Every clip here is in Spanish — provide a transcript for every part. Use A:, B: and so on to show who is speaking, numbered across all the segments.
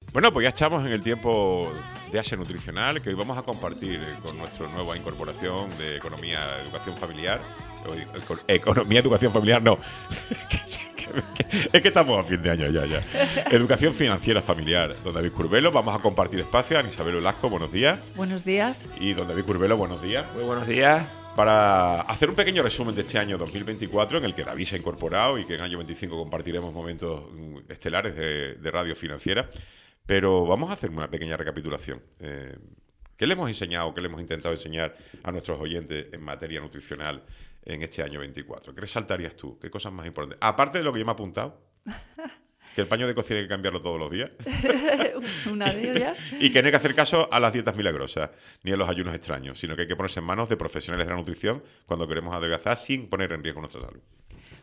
A: Bueno, pues ya estamos en el tiempo de Asia Nutricional, que hoy vamos a compartir con nuestra nueva incorporación de Economía, Educación Familiar. Economía, Educación Familiar, no. Es que estamos a fin de año ya. Educación Financiera Familiar. Don David Curbelo, vamos a compartir espacio. Ana Isabel Olasco, buenos días.
B: Buenos días.
A: Y don David Curbelo, buenos días.
C: Muy buenos días.
A: Para hacer un pequeño resumen de este año 2024, en el que David se ha incorporado y que en el año 25 compartiremos momentos estelares de radio financiera. Pero vamos a hacer una pequeña recapitulación. ¿Qué le hemos enseñado, qué le hemos intentado enseñar a nuestros oyentes en materia nutricional en este año 24? ¿Qué resaltarías tú? ¿Qué cosas más importantes? Aparte de lo que yo me he apuntado, que el paño de cocina hay que cambiarlo todos los días.
B: Una de ellas.
A: Y que no hay que hacer caso a las dietas milagrosas, ni a los ayunos extraños, sino que hay que ponerse en manos de profesionales de la nutrición cuando queremos adelgazar sin poner en riesgo nuestra salud.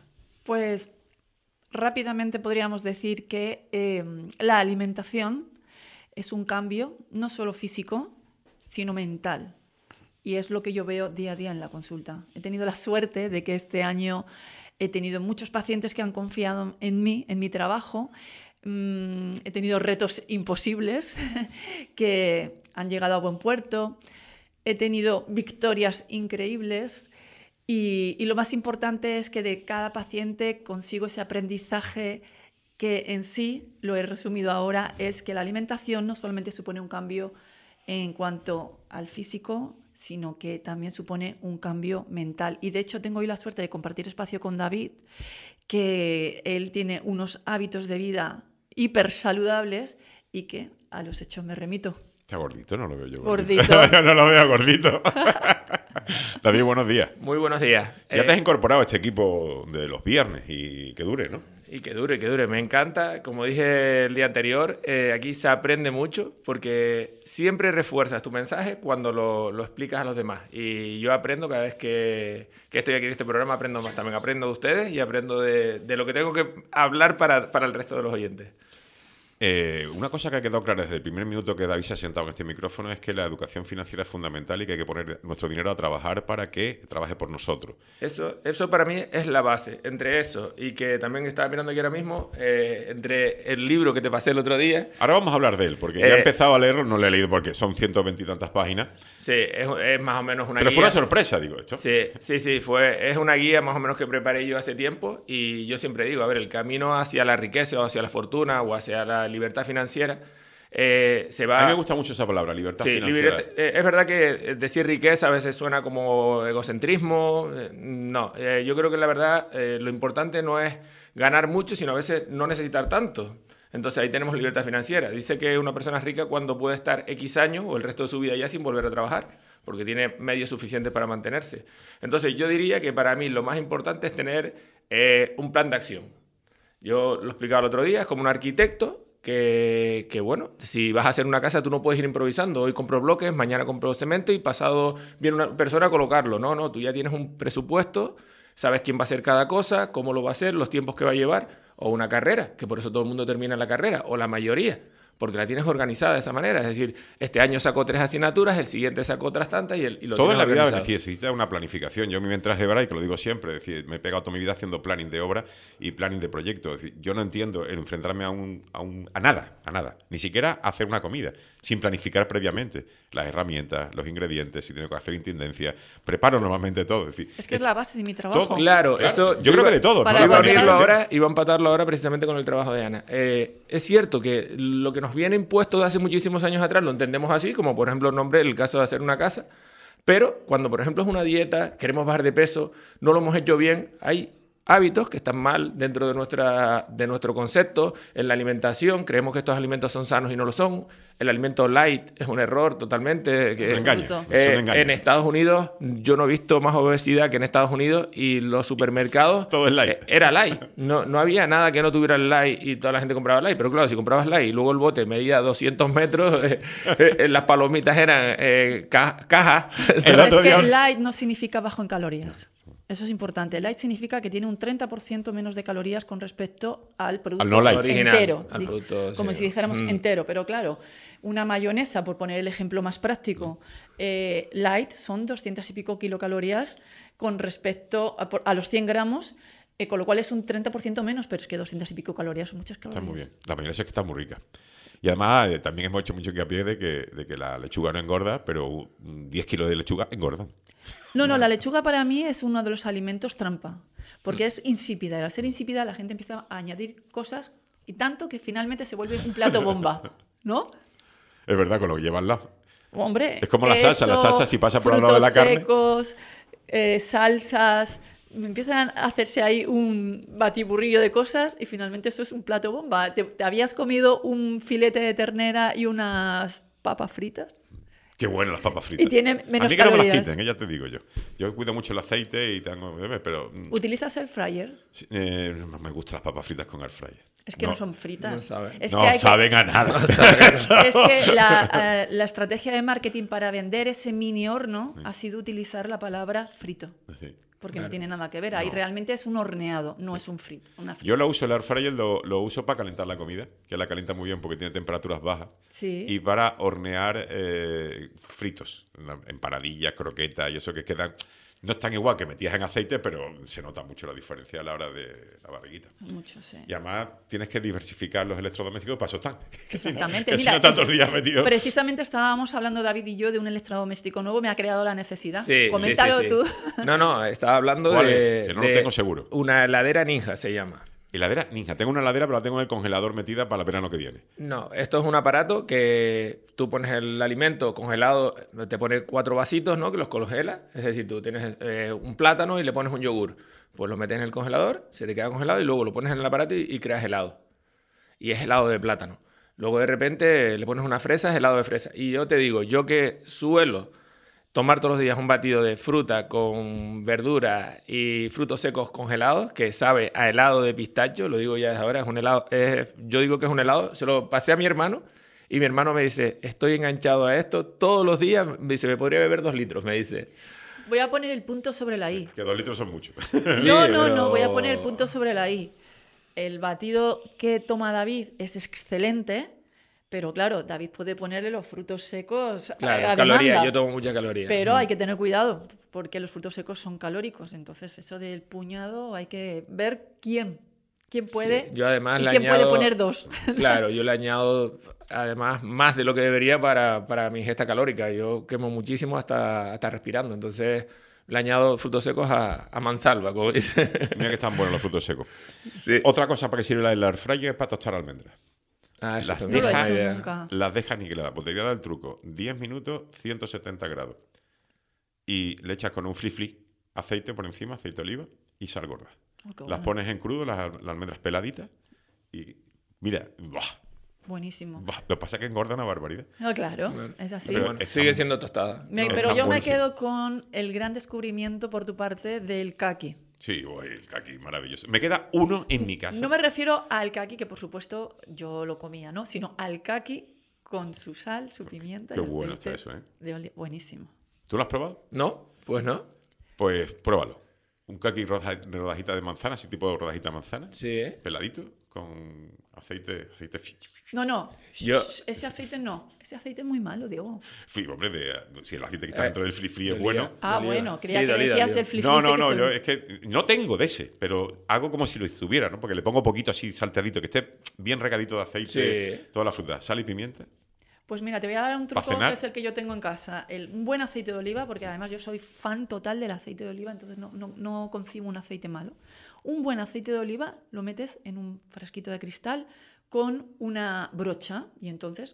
B: Pues rápidamente podríamos decir que la alimentación es un cambio no solo físico, sino mental. Y es lo que yo veo día a día en la consulta. He tenido la suerte de que este año he tenido muchos pacientes que han confiado en mí, en mi trabajo. He tenido retos imposibles que han llegado a buen puerto. He tenido victorias increíbles. Y lo más importante es que de cada paciente consigo ese aprendizaje que en sí, lo he resumido ahora, es que la alimentación no solamente supone un cambio en cuanto al físico, sino que también supone un cambio mental. Y de hecho tengo hoy la suerte de compartir espacio con David, que él tiene unos hábitos de vida hiper saludables y que a los hechos me remito.
A: Está gordito, no lo veo yo.
B: Gordito.
A: Yo no lo veo gordito. David, buenos días.
C: Muy buenos días.
A: Ya te has incorporado a este equipo de los viernes y que dure, ¿no?
C: Y que dure. Me encanta. Como dije el día anterior, aquí se aprende mucho porque siempre refuerzas tu mensaje cuando lo explicas a los demás. Y yo aprendo cada vez que estoy aquí en este programa, aprendo más. También aprendo de ustedes y aprendo de lo que tengo que hablar para el resto de los oyentes.
A: Una cosa que ha quedado clara desde el primer minuto que David se ha sentado en este micrófono es que la educación financiera es fundamental y que hay que poner nuestro dinero a trabajar para que trabaje por nosotros.
C: Eso para mí es la base. Entre eso y que también estaba mirando aquí ahora mismo, entre el libro que te pasé el otro día.
A: Ahora vamos a hablar de él, porque ya he empezado a leerlo, no lo he leído porque son 120 y tantas páginas.
C: Sí, es más o menos una guía.
A: Pero fue una sorpresa, digo esto.
C: Sí, es una guía más o menos que preparé yo hace tiempo y yo siempre digo, a ver, el camino hacia la riqueza o hacia la fortuna o hacia la libertad financiera se va...
A: A mí me gusta mucho esa palabra, libertad financiera.
C: Es verdad que decir riqueza a veces suena como egocentrismo. No, yo creo que la verdad lo importante no es ganar mucho, sino a veces no necesitar tanto. Entonces ahí tenemos libertad financiera. Dice que una persona es rica cuando puede estar X años o el resto de su vida ya sin volver a trabajar, porque tiene medios suficientes para mantenerse. Entonces yo diría que para mí lo más importante es tener un plan de acción. Yo lo explicaba el otro día, es como un arquitecto que bueno, si vas a hacer una casa tú no puedes ir improvisando. Hoy compro bloques, mañana compro cemento y pasado viene una persona a colocarlo. No, tú ya tienes un presupuesto, sabes quién va a hacer cada cosa, cómo lo va a hacer, los tiempos que va a llevar. O una carrera, que por eso todo el mundo termina la carrera, o la mayoría, porque la tienes organizada de esa manera. Es decir, este año sacó 3 asignaturas, el siguiente sacó otras tantas y lo
A: todo en la vida
C: organizado.
A: necesita una planificación. Yo mientras hebra, y que lo digo siempre, es decir, me he pegado toda mi vida haciendo planning de obra y planning de proyecto. Es decir, yo no entiendo el enfrentarme a nada, ni siquiera hacer una comida, sin planificar previamente las herramientas, los ingredientes, si tengo que hacer intendencia. Preparo normalmente todo.
B: Es que es la base de mi trabajo.
A: Todo.
C: Claro, eso
A: yo creo que de todo.
B: Para
A: ¿no?
C: Iba a empatarlo ahora precisamente con el trabajo de Ana. Es cierto que lo que nos viene impuesto de hace muchísimos años atrás lo entendemos así, como por ejemplo nombré el caso de hacer una casa, pero cuando por ejemplo es una dieta, queremos bajar de peso, no lo hemos hecho bien, hay hábitos que están mal dentro de nuestro concepto. En la alimentación creemos que estos alimentos son sanos y no lo son. El alimento light es un error totalmente.
A: Es un engaño.
C: En Estados Unidos yo no he visto más obesidad que en Estados Unidos y los supermercados
A: todo es light.
C: Era light. No había nada que no tuviera el light y toda la gente compraba light. Pero claro, si comprabas light y luego el bote medía 200 metros, las palomitas eran cajas.
B: Pero es que light no significa bajo en calorías. Eso es importante. Light significa que tiene un 30% menos de calorías con respecto al producto
A: no light.
C: Original,
B: entero.
C: Al producto,
B: como si dijéramos entero. Pero claro, una mayonesa, por poner el ejemplo más práctico, light son 200 y pico kilocalorías con respecto a los 100 gramos, con lo cual es un 30% menos, pero es que 200 y pico calorías son muchas calorías.
A: Está muy bien. La mayonesa es que está muy rica. Y además también hemos hecho mucho hincapié de que la lechuga no engorda, pero 10 kilos de lechuga engordan.
B: No, la lechuga para mí es uno de los alimentos trampa, porque es insípida. Y al ser insípida la gente empieza a añadir cosas y tanto que finalmente se vuelve un plato bomba, ¿no?
A: Es verdad, con lo que lleva al lado.
B: Hombre,
A: Es como la salsa si pasa por al lado de la carne.
B: Frutos secos, salsas, empiezan a hacerse ahí un batiburrillo de cosas y finalmente eso es un plato bomba. ¿Te habías comido un filete de ternera y unas papas fritas?
A: Qué bueno las papas fritas.
B: Y tiene menos
A: a mí que no me las
B: calorías.
A: quiten, ya te digo yo. Yo cuido mucho el aceite y tengo... pero
B: ¿Utilizas el fryer?
A: no me gustan las papas fritas con air fryer.
B: Es que no son fritas.
C: No saben.
B: Es
A: No
B: que hay
A: saben a nada.
B: es que la estrategia de marketing para vender ese mini horno ha sido utilizar la palabra frito.
A: Sí.
B: Porque no tiene nada que ver. Ahí realmente es un horneado, no es un frito. Una frita.
A: Yo lo uso, el air fryer lo uso para calentar la comida, que la calienta muy bien porque tiene temperaturas bajas.
B: Sí.
A: Y para hornear fritos, empanadillas, croquetas y eso que quedan... No es tan igual que metías en aceite, pero se nota mucho la diferencia a la hora de la barriguita.
B: Mucho, sí.
A: Y además tienes que diversificar los electrodomésticos, para eso están.
B: Exactamente.
A: Si no tantos días metidos.
B: Precisamente estábamos hablando, David y yo, de un electrodoméstico nuevo. Me ha creado la necesidad.
C: Sí,
B: Coméntalo
C: sí.
B: tú.
C: No, estaba hablando
A: ¿Cuál
C: de...
A: es? Que no lo tengo seguro.
C: Una heladera Ninja se llama.
A: Heladera, ninja. Tengo una heladera, pero la tengo en el congelador metida para el verano que viene.
C: No, esto es un aparato que tú pones el alimento congelado, te pones 4 vasitos, ¿no? Que los congelas. Es decir, tú tienes un plátano y le pones un yogur. Pues lo metes en el congelador, se te queda congelado y luego lo pones en el aparato y creas helado. Y es helado de plátano. Luego de repente le pones una fresa, es helado de fresa. Y yo te digo, yo que suelo tomar todos los días un batido de fruta con verduras y frutos secos congelados, que sabe a helado de pistacho, lo digo ya desde ahora, es un helado, yo digo que es un helado, se lo pasé a mi hermano y mi hermano me dice, estoy enganchado a esto, todos los días, me dice, me podría beber 2 litros, me dice.
B: Voy a poner el punto sobre la I.
A: Que 2 litros son muchos.
B: No, voy a poner el punto sobre la I. El batido que toma David es excelente, pero claro, David puede ponerle los frutos secos
C: Claro,
B: a
C: calorías,
B: demanda.
C: yo tomo mucha caloría.
B: Pero hay que tener cuidado, porque los frutos secos son calóricos. Entonces, eso del puñado hay que ver quién puede
C: Sí, yo además
B: y
C: le
B: quién puede
C: añado-
B: poner 2.
C: Claro, yo le añado además más de lo que debería para mi ingesta calórica. Yo quemo muchísimo hasta respirando. Entonces le añado frutos secos a mansalva, como dice.
A: Mira que están buenos los frutos secos.
C: Sí.
A: Otra cosa para que sirve el air fryer es para tostar almendras.
C: Ah, eso
A: Las
C: también
B: No lo
C: es
B: he
C: una
B: hecho
C: idea.
B: nunca.
A: Las dejas niqueladas. Pues te voy a dar el truco. 10 minutos, 170 grados. Y le echas con un flip aceite por encima, aceite de oliva y sal gorda.
B: Oh, qué
A: Las
B: bueno.
A: pones en crudo, las almendras peladitas. Y mira, ¡buah!
B: Buenísimo.
A: ¡Buah! Lo que pasa es que engorda una barbaridad.
B: No, claro, es así.
C: Pero bueno,
A: Está
C: sigue
A: muy-
C: siendo tostada.
A: No,
B: Pero
A: está
B: yo me
A: buenísimo.
B: quedo con el gran descubrimiento por tu parte del kaki.
A: Sí, uy, el kaki, maravilloso. Me queda uno en mi casa.
B: No me refiero al kaki, que por supuesto yo lo comía, ¿no? Sino al kaki con su sal, su pimienta.
A: Qué
B: y
A: bueno
B: aceite
A: está eso, ¿eh?
B: Buenísimo.
A: ¿Tú lo has probado?
C: ¿No? Pues no.
A: Pues pruébalo. Un kaki rodajita de manzana, así tipo rodajita de manzana.
C: Sí, ¿eh?
A: Peladito, con aceite.
B: No.
C: Yo-
B: Ese aceite no. Ese aceite es muy malo, Diego.
A: Hombre, si el aceite que está dentro del free
C: de
A: es bueno.
C: oliva.
B: Ah,
C: Oliva.
B: bueno, creía
C: Sí,
B: que
C: de oliva,
B: decías
C: oliva.
B: el flip
A: No, yo es que no tengo de ese, pero hago como si lo estuviera, ¿no? Porque le pongo poquito así salteadito, que esté bien regadito de aceite,
C: Sí.
A: toda la fruta, sal y pimienta.
B: Pues mira, te voy a dar un truco
A: cenar?
B: que es el que yo tengo en casa. Un buen aceite de oliva, porque además yo soy fan total del aceite de oliva, entonces no concibo un aceite malo. Un buen aceite de oliva lo metes en un frasquito de cristal con una brocha y entonces...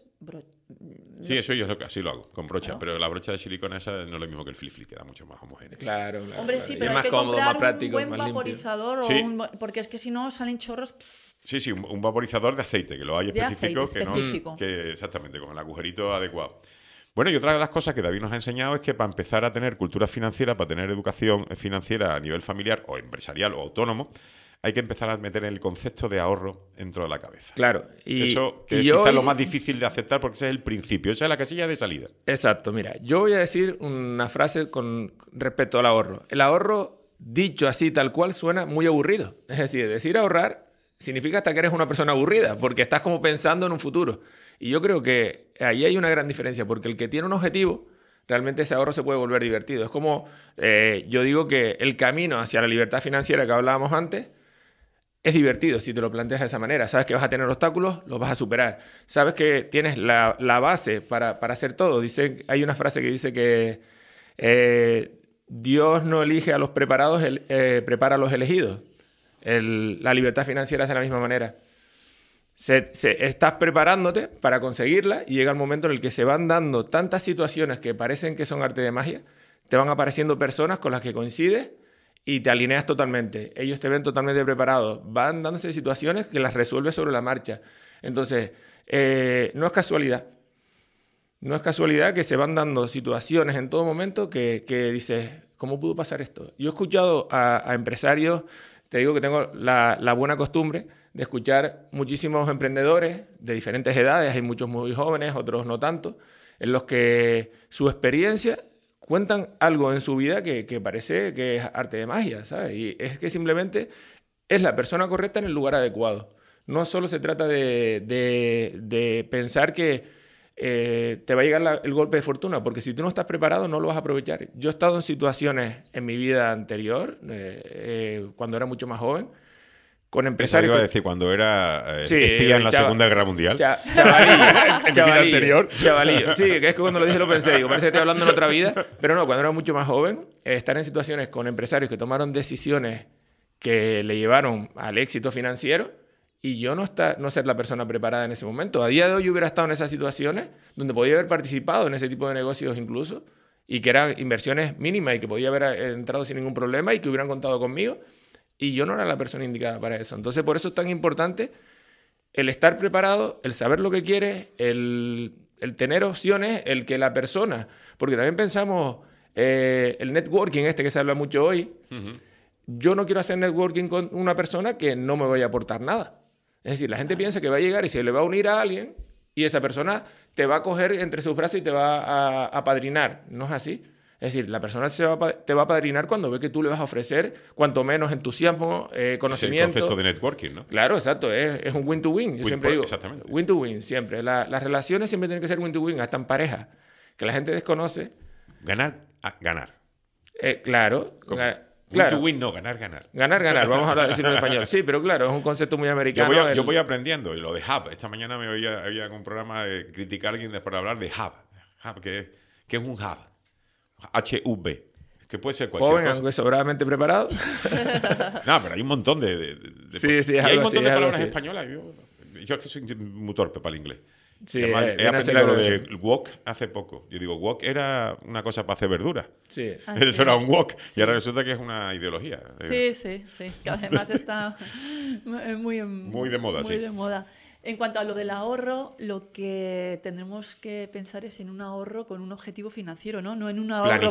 A: Sí, eso yo así lo hago, con brocha,
B: Claro.
A: pero la brocha de silicona esa no es lo mismo que el flip, queda mucho más homogéneo.
C: Claro.
B: Hombre,
C: claro.
B: sí,
C: Y
B: pero
C: es
B: hay
C: más
B: que
C: cómodo,
B: comprar
C: más práctico,
B: un buen
C: más limpio.
B: vaporizador
A: Sí.
B: porque es que si no salen chorros... pss.
A: Sí, un vaporizador de aceite, que lo hay
B: De
A: específico,
B: aceite específico.
A: que exactamente, con el agujerito adecuado. Bueno, y otra de las cosas que David nos ha enseñado es que para empezar a tener cultura financiera, para tener educación financiera a nivel familiar o empresarial o autónomo, hay que empezar a meter el concepto de ahorro dentro de la cabeza.
C: Claro.
A: Eso que es
C: yo
A: quizás lo
C: hoy-
A: más difícil de aceptar porque ese es el principio, esa es la casilla de salida.
C: Exacto, mira, yo voy a decir una frase con respecto al ahorro. El ahorro, dicho así tal cual, suena muy aburrido. Es decir ahorrar significa hasta que eres una persona aburrida, porque estás como pensando en un futuro. Y yo creo que ahí hay una gran diferencia, porque el que tiene un objetivo, realmente ese ahorro se puede volver divertido. Es como, yo digo que el camino hacia la libertad financiera que hablábamos antes, es divertido si te lo planteas de esa manera. Sabes que vas a tener obstáculos, los vas a superar. Sabes que tienes la base para hacer todo. Hay una frase que dice que Dios no elige a los preparados, prepara a los elegidos. La libertad financiera es de la misma manera. Estás preparándote para conseguirla y llega el momento en el que se van dando tantas situaciones que parecen que son arte de magia, te van apareciendo personas con las que coincides y te alineas totalmente. Ellos te ven totalmente preparado. Van dándose situaciones que las resuelves sobre la marcha. Entonces, no es casualidad. No es casualidad que se van dando situaciones en todo momento que dices, ¿cómo pudo pasar esto? Yo he escuchado a empresarios, te digo que tengo la buena costumbre de escuchar muchísimos emprendedores de diferentes edades, hay muchos muy jóvenes, otros no tanto, en los que su experiencia cuentan algo en su vida que parece que es arte de magia, ¿sabes? Y es que simplemente es la persona correcta en el lugar adecuado. No solo se trata de pensar que te va a llegar el golpe de fortuna, porque si tú no estás preparado no lo vas a aprovechar. Yo he estado en situaciones en mi vida anterior, cuando era mucho más joven, con empresarios...
A: Iba a decir, cuando era espía en la Segunda Guerra Mundial.
C: Chavalillo. Sí, que es que cuando lo dije lo pensé, digo, parece que estoy hablando en otra vida, pero no, cuando era mucho más joven, estar en situaciones con empresarios que tomaron decisiones que le llevaron al éxito financiero y yo no ser la persona preparada en ese momento. A día de hoy yo hubiera estado en esas situaciones donde podía haber participado en ese tipo de negocios incluso y que eran inversiones mínimas y que podía haber entrado sin ningún problema y que hubieran contado conmigo. Y yo no era la persona indicada para eso. Entonces, por eso es tan importante el estar preparado, el saber lo que quieres, el tener opciones, el que la persona... Porque también pensamos, el networking que se habla mucho hoy, yo no quiero hacer networking con una persona que no me vaya a aportar nada. Es decir, la gente piensa que va a llegar y se le va a unir a alguien y esa persona te va a coger entre sus brazos y te va a apadrinar. No es así. Es decir, la persona te va a padrinar cuando ve que tú le vas a ofrecer cuanto menos entusiasmo, conocimiento.
A: Es el concepto de networking, ¿no?
C: Claro, exacto. Es un win-to-win. Yo siempre digo,
A: exactamente.
C: Win-to-win, siempre. Las relaciones siempre tienen que ser win-to-win, hasta en pareja, que la gente desconoce.
A: Ganar a ganar.
C: Claro.
A: Win-to-win, no, ganar.
C: Ganar. Vamos a decirlo en español. Sí, pero claro, es un concepto muy americano.
A: Yo voy aprendiendo. Y lo de hub. Esta mañana me oía en un programa de criticar a alguien después de hablar de hub. Hub, que es un hub. HV, que puede ser cualquier
C: joven,
A: cosa.
C: aunque sobradamente preparado.
A: No, pero hay un montón de
C: sí,
A: y hay un montón de palabras
C: así.
A: españolas. Yo es que soy muy torpe para el inglés.
C: Sí,
A: he aprendido lo de wok hace poco. Yo digo, wok era una cosa para hacer verduras.
C: Sí.
A: Eso era un wok. Sí. Y ahora resulta que es una ideología.
B: Sí. Que además está muy
A: de moda,
B: muy de moda. En cuanto a lo del ahorro, lo que tendremos que pensar es en un ahorro con un objetivo financiero, ¿no? No en un ahorro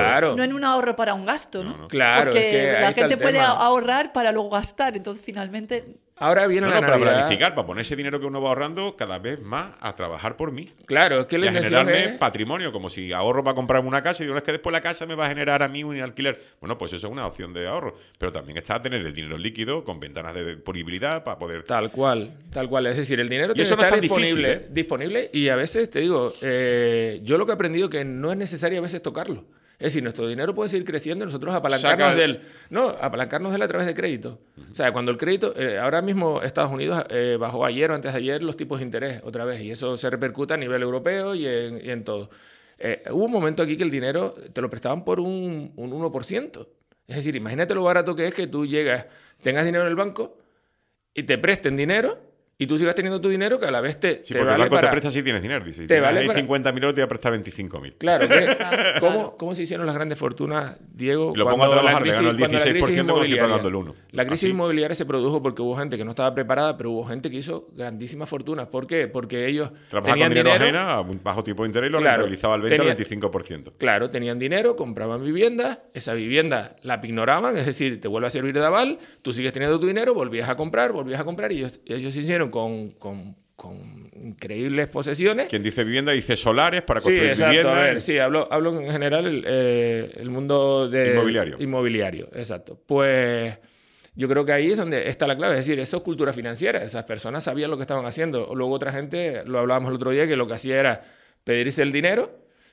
B: para un gasto, ¿no?
C: Claro,
B: porque
C: es que
B: la gente puede
C: tema.
B: Ahorrar para luego gastar, entonces finalmente...
C: Ahora viene la
A: para
C: Navidad.
A: planificar, para poner ese dinero que uno va ahorrando cada vez más a trabajar por mí.
C: Claro, es que la
A: y a generarme patrimonio, como si ahorro para comprarme una casa y digo, es que después la casa me va a generar a mí un alquiler. Bueno, pues eso es una opción de ahorro. Pero también está tener el dinero líquido con ventanas de disponibilidad para poder...
C: Tal cual. Es decir, el dinero
A: tiene que estar
C: disponible y a veces, te digo, yo lo que he aprendido que no es necesario a veces tocarlo. Es decir, nuestro dinero puede seguir creciendo y nosotros apalancarnos de él. No, apalancarnos de él a través de crédito. O sea, cuando el crédito... ahora mismo Estados Unidos bajó ayer o antes de ayer los tipos de interés otra vez y eso se repercute a nivel europeo y en todo. Hubo un momento aquí que el dinero te lo prestaban por un 1%. Es decir, imagínate lo barato que es que tú llegas, tengas dinero en el banco y te presten dinero y tú sigas teniendo tu dinero que a la vez te
A: porque vale el banco te presta si tienes dinero. Dice, si tienes 50.000 euros te va a prestar 25.000.
C: Claro. ¿Cómo se hicieron las grandes fortunas, Diego?
A: Y lo pongo a trabajar, le ganó el 16% cuando estoy pagando el 1%.
C: La crisis inmobiliaria se produjo porque hubo gente que no estaba preparada, pero hubo gente que hizo grandísimas fortunas. ¿Por qué? Porque ellos tenían
A: dinero ajeno a un bajo tipo de interés y lo rentabilizaba al 20 al 25%.
C: Claro, tenían dinero, compraban viviendas, esa vivienda la pignoraban, es decir, te vuelve a servir de aval, tú sigues teniendo tu dinero, volvías a comprar y ellos se hicieron con increíbles posesiones.
A: Quien dice vivienda dice solares para construir viviendas.
C: A ver, sí, hablo en general el mundo inmobiliario, exacto. Pues yo creo que ahí es donde está la clave, es decir, eso es cultura financiera, esas personas sabían lo que estaban haciendo. Luego otra gente, lo hablábamos el otro día, que lo que hacía era pedirse el dinero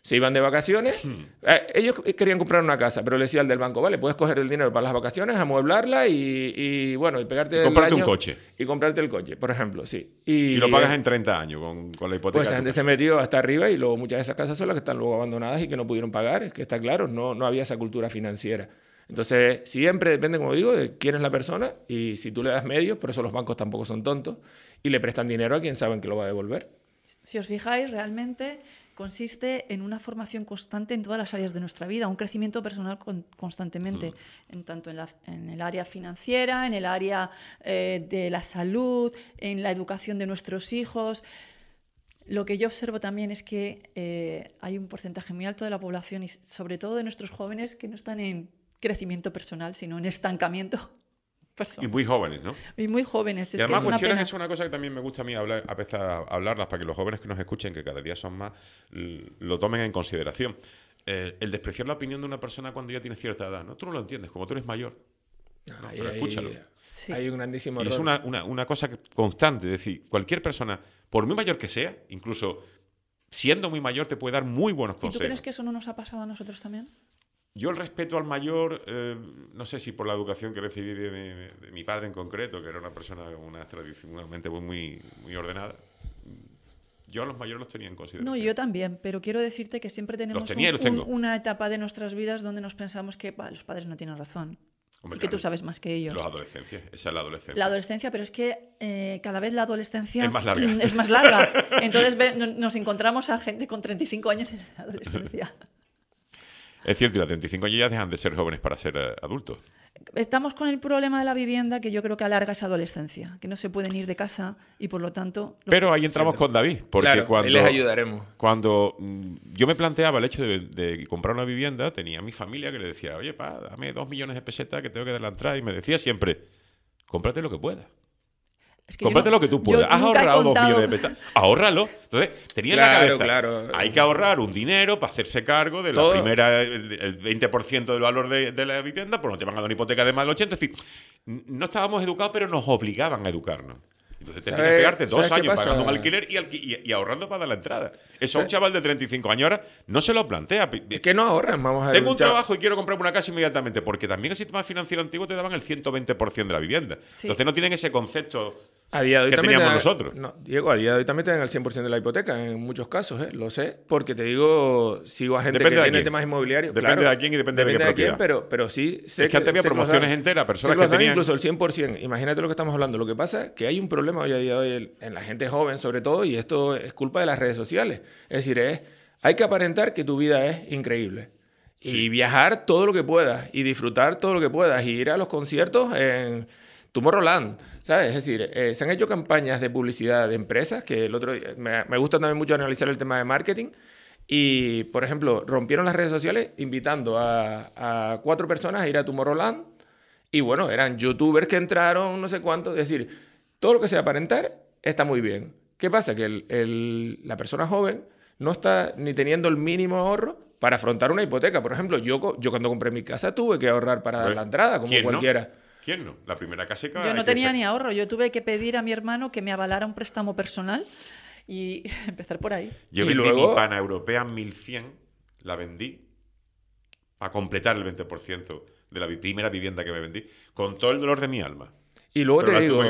C: Se iban de vacaciones. Ellos querían comprar una casa, pero le decía al del banco, vale, puedes coger el dinero para las vacaciones, amueblarla y bueno, y pegarte
A: y comprarte un coche.
C: Y comprarte el coche, por ejemplo, sí.
A: Y lo pagas en 30 años con la hipoteca.
C: Pues la gente se metió hasta arriba y luego muchas de esas casas son las que están luego abandonadas y que no pudieron pagar. Es que está claro, no había esa cultura financiera. Entonces, siempre depende, como digo, de quién es la persona y si tú le das medios, por eso los bancos tampoco son tontos, y le prestan dinero a quien saben que lo va a devolver.
B: Si os fijáis, realmente consiste en una formación constante en todas las áreas de nuestra vida, un crecimiento personal constantemente, tanto en el área financiera, en el área de la salud, en la educación de nuestros hijos. Lo que yo observo también es que hay un porcentaje muy alto de la población y sobre todo de nuestros jóvenes que no están en crecimiento personal, sino en estancamiento personal.
A: Y muy jóvenes, ¿no?
B: Y muy jóvenes.
A: Y además, cuestiones, es una cosa que también me gusta a mí hablarlas para que los jóvenes que nos escuchen, que cada día son más, lo tomen en consideración. El despreciar la opinión de una persona cuando ya tiene cierta edad, ¿no? Tú no lo entiendes, como tú eres mayor. No, pero escúchalo.
C: Sí. Hay un grandísimo error.
A: Y es una cosa constante. Es decir, cualquier persona, por muy mayor que sea, incluso siendo muy mayor, te puede dar muy buenos consejos.
B: ¿Y tú crees que eso no nos ha pasado a nosotros también?
A: Yo el respeto al mayor, no sé si por la educación que recibí de mi padre en concreto, que era una persona tradicionalmente muy ordenada, yo a los mayores los tenía en consideración.
B: No, yo también, pero quiero decirte que siempre tenemos una etapa de nuestras vidas donde nos pensamos que los padres no tienen razón. Hombre, y que tú sabes más que ellos.
A: La adolescencia, esa es la adolescencia.
B: La adolescencia, pero es que cada vez la adolescencia
A: es más larga.
B: Es más larga. Entonces nos encontramos a gente con 35 años en la adolescencia.
A: Es cierto, y a 35 años ya dejan de ser jóvenes para ser adultos.
B: Estamos con el problema de la vivienda que yo creo que alarga esa adolescencia, que no se pueden ir de casa y por lo tanto...
A: Pero ahí entramos con David, porque
C: claro, les ayudaremos.
A: Cuando yo me planteaba el hecho de comprar una vivienda, tenía a mi familia que le decía, oye, dame 2 millones de pesetas que tengo que dar la entrada, y me decía siempre, cómprate lo que puedas. Es que cómprate lo que tú puedas. Has ahorrado 2 millones de pesetas. Ahórralo. Entonces, tenía en la cabeza. Hay que ahorrar un dinero para hacerse cargo de la primera, el 20% del valor de la vivienda, pues no te van a dar una hipoteca de más del 80%. Es decir, no estábamos educados, pero nos obligaban a educarnos. Entonces tenías que pegarte 2 años pagando un alquiler y ahorrando para dar la entrada. Eso a un chaval de 35 años ahora no se lo plantea.
C: Es que no ahorran, vamos a ver.
A: Tengo un trabajo y quiero comprarme una casa inmediatamente, porque también el sistema financiero antiguo te daban el 120% de la vivienda. Sí. Entonces no tienen ese concepto
C: a día de hoy
A: que teníamos nosotros.
C: No, Diego, a día de hoy también te dan el 100% de la hipoteca en muchos casos, lo sé, porque te digo, sigo a gente que tiene temas inmobiliarios.
A: Depende de quién y depende de qué propiedad.
C: Pero sí sé
A: es que antes había promociones enteras, personas que tenían
C: incluso el 100%. Imagínate lo que estamos hablando. Lo que pasa es que hay un problema hoy a día de hoy en la gente joven, sobre todo, y esto es culpa de las redes sociales. Es decir, hay que aparentar que tu vida es increíble. Y viajar todo lo que puedas, y disfrutar todo lo que puedas, y ir a los conciertos en Tomorrowland, ¿sabes? Es decir, se han hecho campañas de publicidad de empresas, que el otro día, me gusta también mucho analizar el tema de marketing, y, por ejemplo, rompieron las redes sociales invitando a 4 personas a ir a Tomorrowland, y bueno, eran youtubers que entraron, no sé cuánto, es decir, todo lo que sea aparentar está muy bien. ¿Qué pasa? Que la persona joven no está ni teniendo el mínimo ahorro para afrontar una hipoteca. Por ejemplo, yo cuando compré mi casa tuve que ahorrar para dar la entrada, como cualquiera.
A: ¿No? ¿Quién no? La primera casa que...
B: Yo no tenía ni ahorro. Yo tuve que pedir a mi hermano que me avalara un préstamo personal y empezar por ahí.
A: Yo vendí mi Pana Europea 1100, la vendí a completar el 20% de la primera vivienda que me vendí, con todo el dolor de mi alma.
C: Y luego te digo...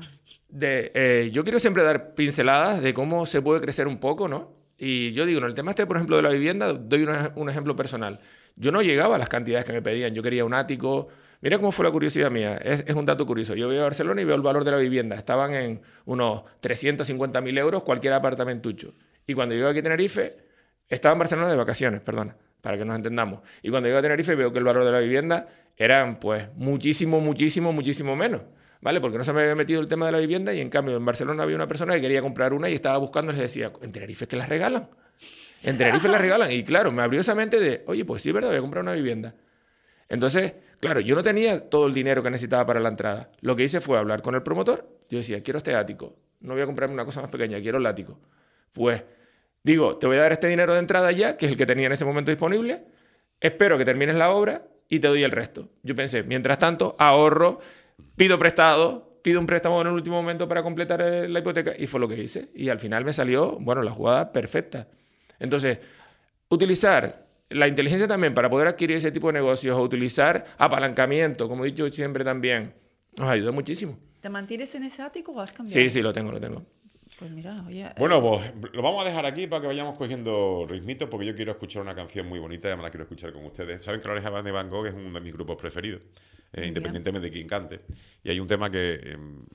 C: yo quiero siempre dar pinceladas de cómo se puede crecer un poco, ¿no? Y yo digo, en el tema por ejemplo, de la vivienda, doy un ejemplo personal. Yo no llegaba a las cantidades que me pedían. Yo quería un ático. Mira cómo fue la curiosidad mía. Es un dato curioso. Yo voy a Barcelona y veo el valor de la vivienda. Estaban en unos 350.000 euros cualquier apartamentucho. Y cuando llego aquí a Tenerife, estaba en Barcelona de vacaciones, perdona, para que nos entendamos. Y cuando llego a Tenerife veo que el valor de la vivienda eran pues muchísimo menos. ¿Vale? Porque no se me había metido el tema de la vivienda y en cambio en Barcelona había una persona que quería comprar una y estaba buscando y les decía, en Tenerife es que las regalan. En Tenerife las regalan. Y claro, me abrió esa mente de, oye, pues sí, ¿verdad? Voy a comprar una vivienda. Entonces, claro, yo no tenía todo el dinero que necesitaba para la entrada. Lo que hice fue hablar con el promotor. Yo decía, quiero este ático. No voy a comprarme una cosa más pequeña, quiero el ático. Pues, digo, te voy a dar este dinero de entrada ya, que es el que tenía en ese momento disponible. Espero que termines la obra y te doy el resto. Yo pensé, mientras tanto, ahorro, pido un préstamo en el último momento para completar la hipoteca y fue lo que hice. Y al final me salió, bueno, la jugada perfecta. Entonces, utilizar la inteligencia también para poder adquirir ese tipo de negocios, o utilizar apalancamiento, como he dicho siempre también, nos ayuda muchísimo.
B: ¿Te mantienes en ese ático o has cambiado?
C: Sí, sí, lo tengo.
B: Pues mira, oye...
A: Bueno, pues lo vamos a dejar aquí para que vayamos cogiendo ritmitos, porque yo quiero escuchar una canción muy bonita y además la quiero escuchar con ustedes. Saben que La Oreja de Van Gogh es uno de mis grupos preferidos, independientemente de quién cante. Y hay un tema que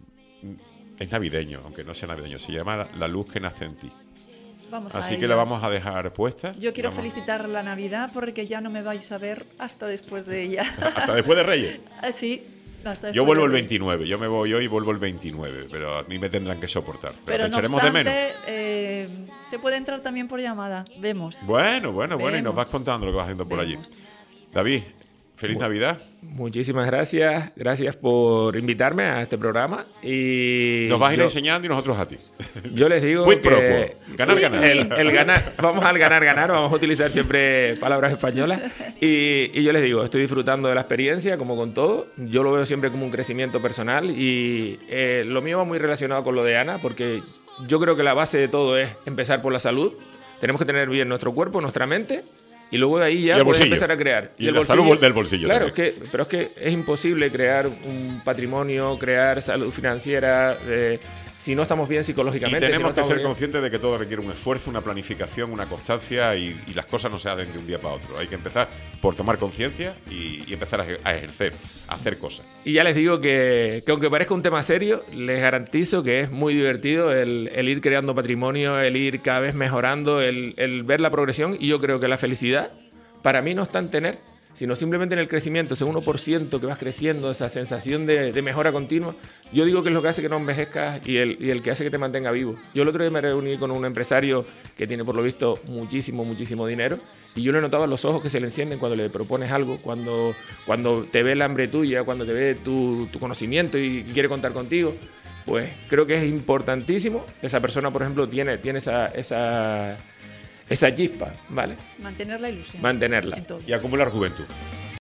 A: es navideño, aunque no sea navideño, se llama La luz que nace en ti.
B: Vamos
A: Así
B: a
A: que
B: ello.
A: la vamos a dejar puesta.
B: Yo quiero felicitar la Navidad porque ya no me vais a ver hasta después de ella.
A: Hasta después de Reyes.
B: Sí, hasta después
A: Yo vuelvo
B: de
A: el
B: Reyes.
A: 29, yo me voy hoy y vuelvo el 29, pero a mí me tendrán que soportar. Pero
B: Pero
A: te
B: no
A: echaremos de menos.
B: obstante, se puede entrar también por llamada. Vemos.
A: Bueno, y nos
B: Vemos.
A: vas contando lo que vas haciendo por allí.
B: Vemos.
A: David, feliz Navidad.
C: Muchísimas gracias. Gracias por invitarme a este programa. Y
A: Nos vas a ir enseñando y nosotros a ti.
C: yo les digo
A: Quid
C: que
A: pro quo. Ganar, ganar.
C: el ganar, vamos al ganar, vamos a utilizar siempre palabras españolas. Y yo les digo, estoy disfrutando de la experiencia, como con todo. Yo lo veo siempre como un crecimiento personal y lo mío va muy relacionado con lo de Ana, porque yo creo que la base de todo es empezar por la salud. Tenemos que tener bien nuestro cuerpo, nuestra mente. Y luego de ahí ya puedes empezar a crear.
A: Y la salud del bolsillo.
C: Claro,
A: también.
C: pero es que es imposible crear un patrimonio, crear salud financiera, si no estamos bien
A: Y
C: psicológicamente.
A: tenemos
C: si no
A: que
C: estamos
A: ser
C: bien...
A: conscientes de que todo requiere un esfuerzo, una planificación, una constancia y las cosas no se hacen de un día para otro. Hay que empezar por tomar conciencia y empezar a ejercer, a hacer cosas.
C: Y ya les digo que aunque parezca un tema serio, les garantizo que es muy divertido el ir creando patrimonio, el ir cada vez mejorando, el ver la progresión. Y yo creo que la felicidad para mí no está en tener, sino simplemente en el crecimiento, ese 1% que vas creciendo, esa sensación de mejora continua. Yo digo que es lo que hace que no envejezcas y el que hace que te mantenga vivo. Yo el otro día me reuní con un empresario que tiene por lo visto muchísimo dinero y yo le notaba en los ojos que se le encienden cuando le propones algo, cuando te ve la hambre tuya, cuando te ve tu conocimiento y quiere contar contigo. Pues creo que es importantísimo. Esa persona, por ejemplo, tiene esa chispa, ¿vale?
B: Mantener la ilusión.
C: Mantenerla.
B: En todo.
A: Y acumular juventud.